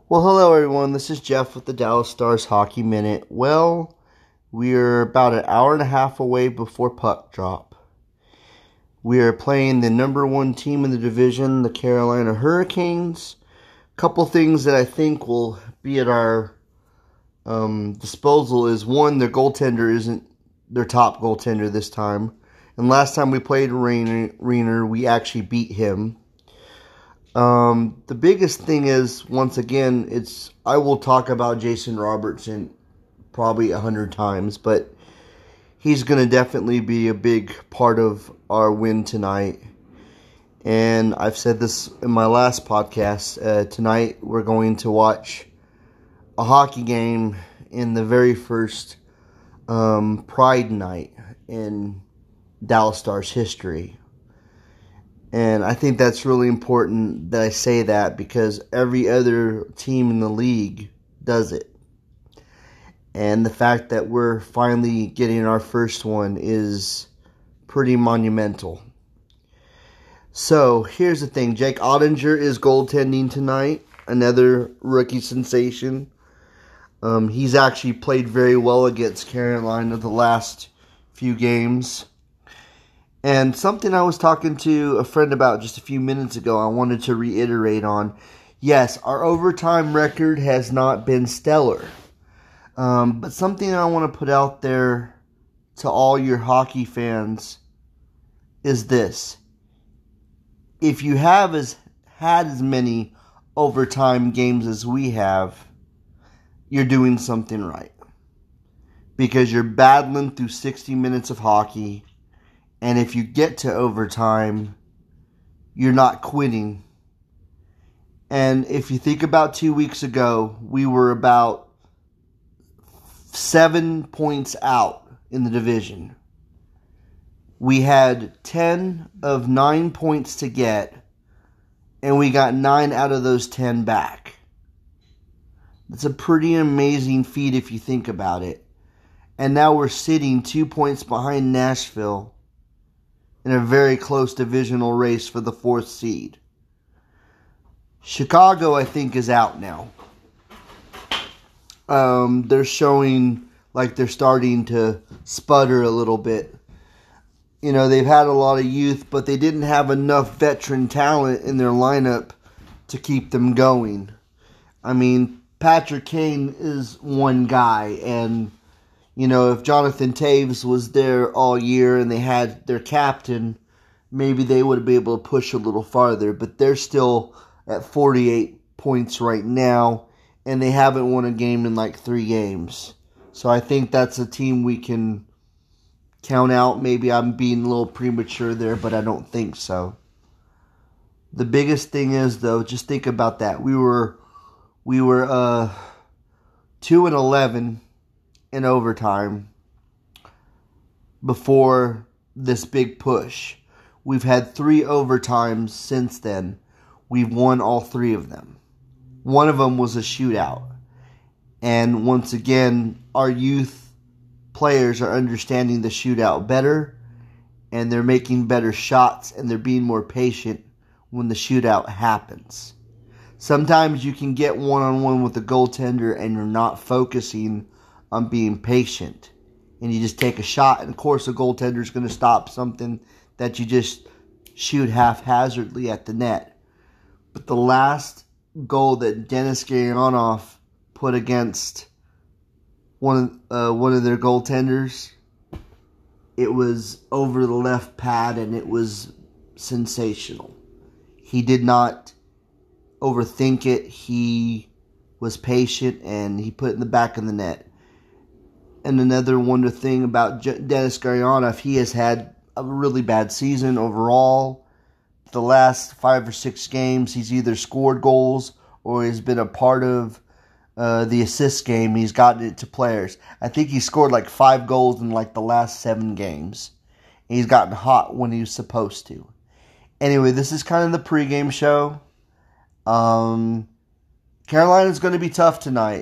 Well, hello everyone. This is Jeff with the Dallas Stars Hockey Minute. Well, we're about an hour and a half away before puck drop. We are playing the number one team in the division, the Carolina Hurricanes. A couple things that I think will be at our disposal is, one, their goaltender isn't their top goaltender this time. And last time we played Rainer, we actually beat him. The biggest thing is, once again, I will talk about Jason Robertson probably 100 times, but he's going to definitely be a big part of our win tonight. And I've said this in my last podcast. Tonight we're going to watch a hockey game in the very first Pride night in Dallas Stars history. And I think that's really important that I say that, because every other team in the league does it. And the fact that we're finally getting our first one is pretty monumental. So, here's the thing. Jake Oettinger is goaltending tonight. Another rookie sensation. He's actually played very well against Carolina the last few games. And something I was talking to a friend about just a few minutes ago, I wanted to reiterate on. Yes, our overtime record has not been stellar. But something I want to put out there to all your hockey fans is this. If you have had as many overtime games as we have, you're doing something right. Because you're battling through 60 minutes of hockey. And if you get to overtime, you're not quitting. And if you think about 2 weeks ago, we were about 7 points out in the division. We had 10 of 9 points to get, and we got 9 out of those 10 back. That's a pretty amazing feat if you think about it. And now we're sitting 2 points behind Nashville in a very close divisional race for the 4th seed. Chicago, I think, is out now. They're showing like they're starting to sputter a little bit. You know, they've had a lot of youth, but they didn't have enough veteran talent in their lineup to keep them going. I mean, Patrick Kane is one guy, and you know, if Jonathan Toews was there all year and they had their captain, maybe they would be able to push a little farther. But they're still at 48 points right now, and they haven't won a game in like 3 games. So I think that's a team we can count out. Maybe I'm being a little premature there, but I don't think so. The biggest thing is, though, just think about that. We were 2-11 in overtime before this big push. We've had 3 overtimes since then. We've won all 3 of them. One of them was a shootout. And once again, our youth players are understanding the shootout better, and they're making better shots, and they're being more patient when the shootout happens. Sometimes you can get one-on-one with the goaltender and you're not focusing on being patient, and you just take a shot, and of course the goaltender is going to stop something that you just shoot haphazardly at the net. But the last goal that Denis Gurianov put against one of their goaltenders, it was over the left pad, and it was sensational. He did not overthink it. He was patient, and he put it in the back of the net. And another wonder thing about Denis Gurianov, he has had a really bad season overall. The last 5 or 6 games, he's either scored goals or has been a part of the assist game. He's gotten it to players. I think he scored like 5 goals in like the last 7 games. He's gotten hot when he was supposed to. Anyway, this is kind of the pregame show. Carolina's going to be tough tonight.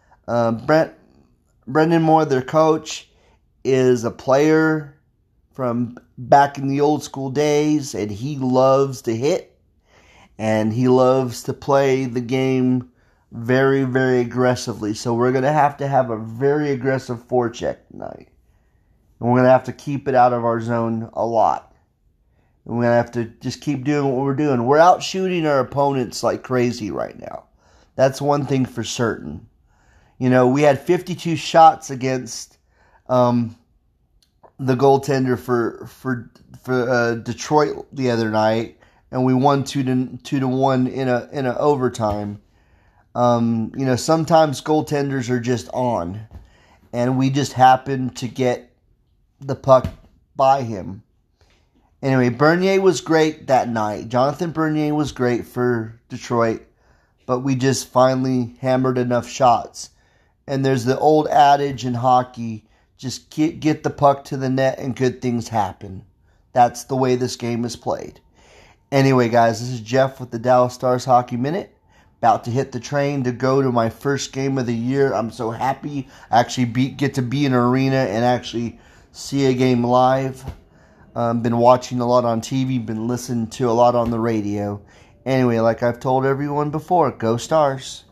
Brendan Moore, their coach, is a player from back in the old school days, and he loves to hit, and he loves to play the game very, very aggressively. So we're going to have a very aggressive forecheck tonight. And we're going to have to keep it out of our zone a lot. And we're going to have to just keep doing what we're doing. We're out shooting our opponents like crazy right now. That's one thing for certain. You know, we had 52 shots against the goaltender for Detroit the other night, and we won 2-1 in a overtime. You know, sometimes goaltenders are just on, and we just happen to get the puck by him. Anyway, Bernier was great that night. Jonathan Bernier was great for Detroit, but we just finally hammered enough shots. And there's the old adage in hockey, just get the puck to the net and good things happen. That's the way this game is played. Anyway, guys, this is Jeff with the Dallas Stars Hockey Minute. About to hit the train to go to my first game of the year. I'm so happy I actually get to be in an arena and actually see a game live. Been watching a lot on TV, been listening to a lot on the radio. Anyway, like I've told everyone before, go Stars.